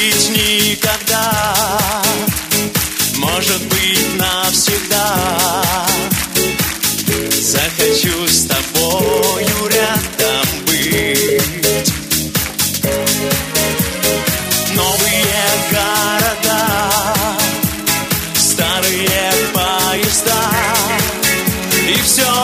быть никогда, может быть навсегда. Захочу с тобою рядом быть. Новые города, старые поезда, и все